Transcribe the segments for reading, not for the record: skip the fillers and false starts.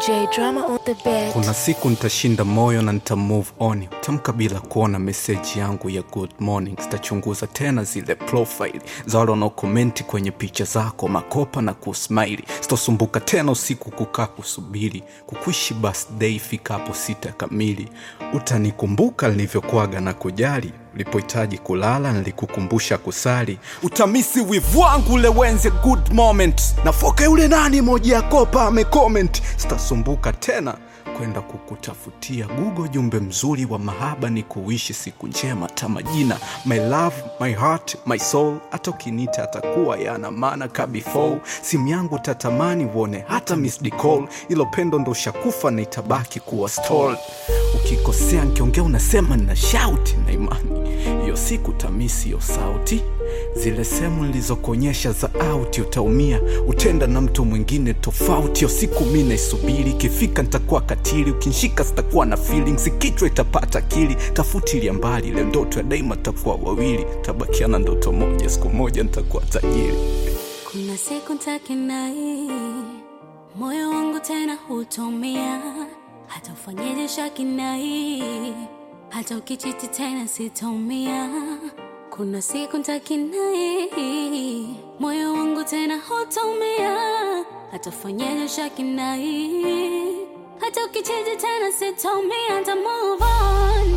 J Drama on the beat. Kuna siku nitashinda moyo na nita move on. Tamka bila kuona message yangu ya good morning. Sitachunguza tena zile profile za wale wanaokomenti kwenye picha zako, makopa na kusmile. Sitosumbuka tena usiku kukaa kusubiri kukuishi birthday fikapo 6 kamili. Utanikumbuka nilivyokuaga na kujali, ulipohitaji kulala nilikukumbusha kusali. Utamisi wivu wangu ule wenze good moment, na foka yule nani moja ya kopa amecomment. Sitasumbuka tena kwenda kukutafutia Google jumbe mzuri wa mahaba ni kuishi siku njema. Tamajina my love, my heart, my soul, hata ukinita atakuwa yana maana ka before. Simu yangu tatamani uone hata missed call, ilo pendo ndo shakufa na itabaki kuwa stall. Ukikosea nikiongea unasema nina shout, na imani hiyo siku tamisi hiyo sauti. Zile sehemu nilizokuonyesha za out utaumia, utenda na mtu mwingine tofauti. Hiyo siku mimi naisubiri, ikifika nitakuwa katili, ukinishika sitakuwa na feelings, kichwa itapata akili. Tafutilia mbali ile ndoto ya daima, takuwa wawili, tabakiana ndoto moja, siku moja nitakuwa tajiri. Kuna siku nitakinai, moyo wangu tena hutomia, hata ufanyeje shakinai, hata ukichiti tena sitomia. Kuna siku nitakinai, moyo wangu tena hutomia, hata ufanyeje shakinai, hata ukichiti tena sitomia. Nita move on,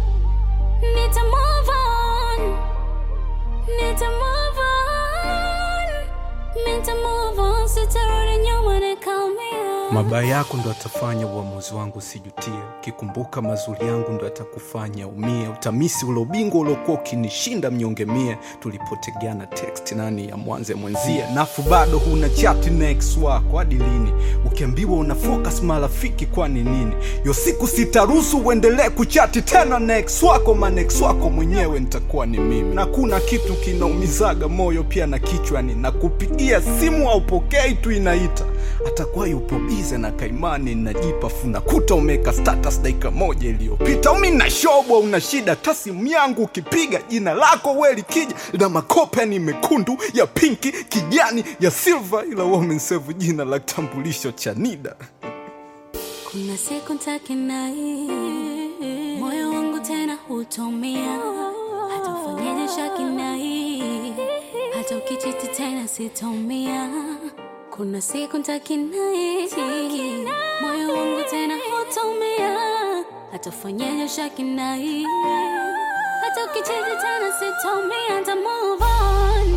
nita move on, nita move on, nita move on, sitarudi nyuma nikaumia. Mabaya yako ndo atafanya uamuzi wangu sijutie, kikumbuka mazuri yangu ndo atakufanya umie. Utamisi ule ubingwa uliokuwa ukinishinda mnyonge mie, tulipotegeana text nani ya mwanze mwenzie. Nafu bado huna chat next wako hadi lini, ukiambiwa una focus marafiki kwani nini? Yo siku sitaruhusu uendelee kuchati tena next wako, ma next wako mwenyewe nitakuwa ni mimi. Na kuna kitu kinaumizaga moyo pia na kichwa, ni nakupigia simu au pokei tu inaita, atakuwa yupo bize na kaimani najipa funa kuta umeka status dakika moja iliyopita. Umi na shobo una shida tasimu yangu ukipiga jina lako weli kija na makopa ni mekundu ya pinki kijani ya silver, ila women save jina la kitambulisho cha NIDA. Kuna siku nitakinai, moyo wangu tena hutomia, hata ufanyeje shakinai, hata ukichiti tena sitomia. Kuna siku nitakinai, moyo wangu tena hutomia, hata ufanyeje shakinai, hata ukichiti tena sitomia. Nita move on,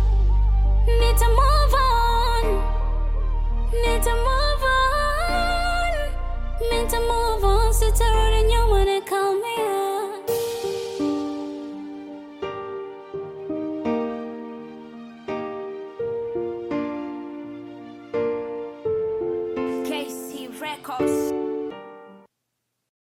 nita move on, nita move on, nita move on, sitarudi nyuma nikaumia. KC Records.